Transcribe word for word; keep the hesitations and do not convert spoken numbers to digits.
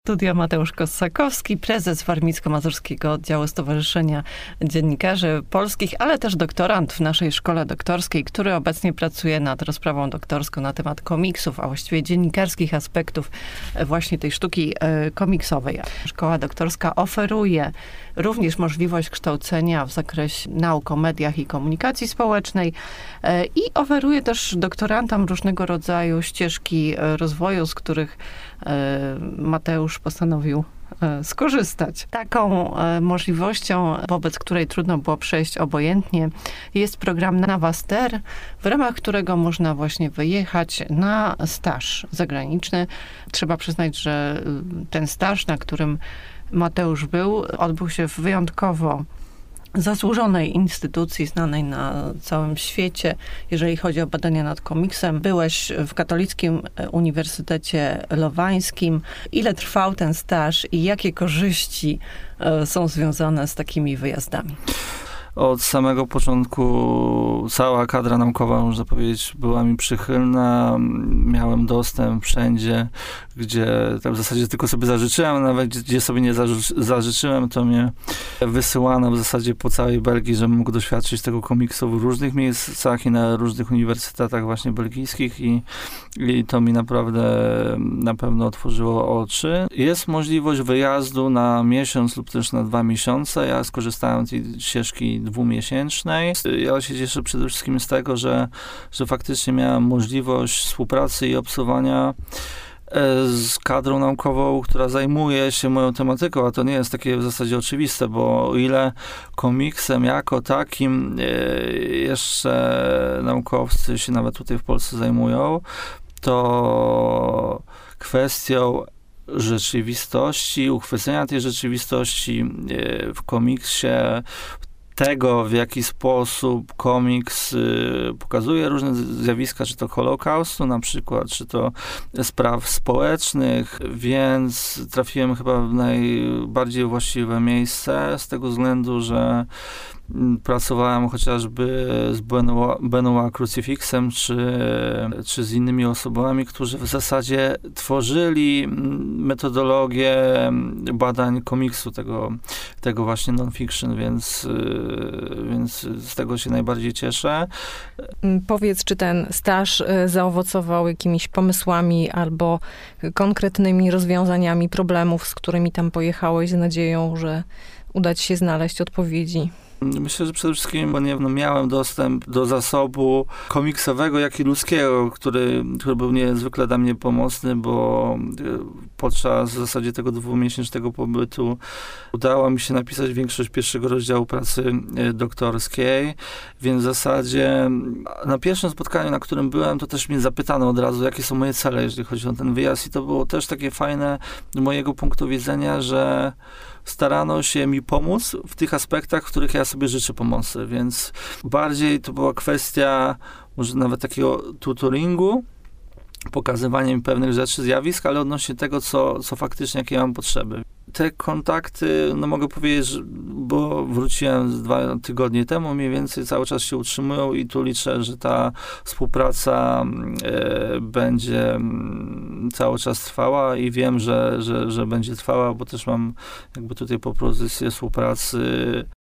Studia Mateusz Kossakowski, prezes Warmińsko-Mazurskiego Oddziału Stowarzyszenia Dziennikarzy Polskich, ale też doktorant w naszej szkole doktorskiej, który obecnie pracuje nad rozprawą doktorską na temat komiksów, a właściwie dziennikarskich aspektów właśnie tej sztuki komiksowej. Szkoła doktorska oferuje również możliwość kształcenia w zakresie nauk o mediach i komunikacji społecznej i oferuje też doktorantom różnego rodzaju ścieżki rozwoju, z których Mateusz postanowił skorzystać. Taką możliwością, wobec której trudno było przejść obojętnie, jest program Nawaster, w ramach którego można właśnie wyjechać na staż zagraniczny. Trzeba przyznać, że ten staż, na którym Mateusz był, odbył się w wyjątkowo zasłużonej instytucji, znanej na całym świecie, jeżeli chodzi o badania nad komiksem. Byłeś w Katolickim Uniwersytecie Lowańskim. Ile trwał ten staż i jakie korzyści są związane z takimi wyjazdami? Od samego początku cała kadra naukowa, można powiedzieć, była mi przychylna. Miałem dostęp wszędzie, gdzie tak w zasadzie tylko sobie zażyczyłem, nawet gdzie sobie nie zaży- zażyczyłem, to mnie wysyłano w zasadzie po całej Belgii, żebym mógł doświadczyć tego komiksu w różnych miejscach i na różnych uniwersytetach właśnie belgijskich i, i to mi naprawdę na pewno otworzyło oczy. Jest możliwość wyjazdu na miesiąc lub też na dwa miesiące. Ja skorzystałem z tej ścieżki dwumiesięcznej. Ja się cieszę przede wszystkim z tego, że, że faktycznie miałem możliwość współpracy i obcowania z kadrą naukową, która zajmuje się moją tematyką, a to nie jest takie w zasadzie oczywiste, bo o ile komiksem jako takim jeszcze naukowcy się nawet tutaj w Polsce zajmują, to kwestią rzeczywistości, uchwycenia tej rzeczywistości w komiksie, tego, w jaki sposób komiks y, pokazuje różne zjawiska, czy to Holokaustu na przykład, czy to spraw społecznych, więc trafiłem chyba w najbardziej właściwe miejsce z tego względu, że pracowałem chociażby z Benoit, Benoit Crucifixem, czy, czy z innymi osobami, którzy w zasadzie tworzyli metodologię badań komiksu, tego, tego właśnie non-fiction, więc, więc z tego się najbardziej cieszę. Powiedz, czy ten staż zaowocował jakimiś pomysłami albo konkretnymi rozwiązaniami problemów, z którymi tam pojechałeś, z nadzieją, że uda ci się znaleźć odpowiedzi? Myślę, że przede wszystkim, bo nie no, miałem dostęp do zasobu komiksowego, jak i ludzkiego, który, który był niezwykle dla mnie pomocny, bo podczas w zasadzie tego dwumiesięcznego pobytu udało mi się napisać większość pierwszego rozdziału pracy doktorskiej, więc w zasadzie na pierwszym spotkaniu, na którym byłem, to też mnie zapytano od razu, jakie są moje cele, jeżeli chodzi o ten wyjazd i to było też takie fajne z mojego punktu widzenia, że starano się mi pomóc w tych aspektach, w których ja sobie życzę pomocy, więc bardziej to była kwestia może nawet takiego tutoringu, pokazywania mi pewnych rzeczy, zjawisk, ale odnośnie tego, co, co faktycznie, jakie mam potrzeby. Te kontakty, no mogę powiedzieć, że, bo wróciłem dwa tygodnie temu, mniej więcej cały czas się utrzymują i tu liczę, że ta współpraca e, będzie cały czas trwała i wiem, że, że, że będzie trwała, bo też mam jakby tutaj propozycję współpracy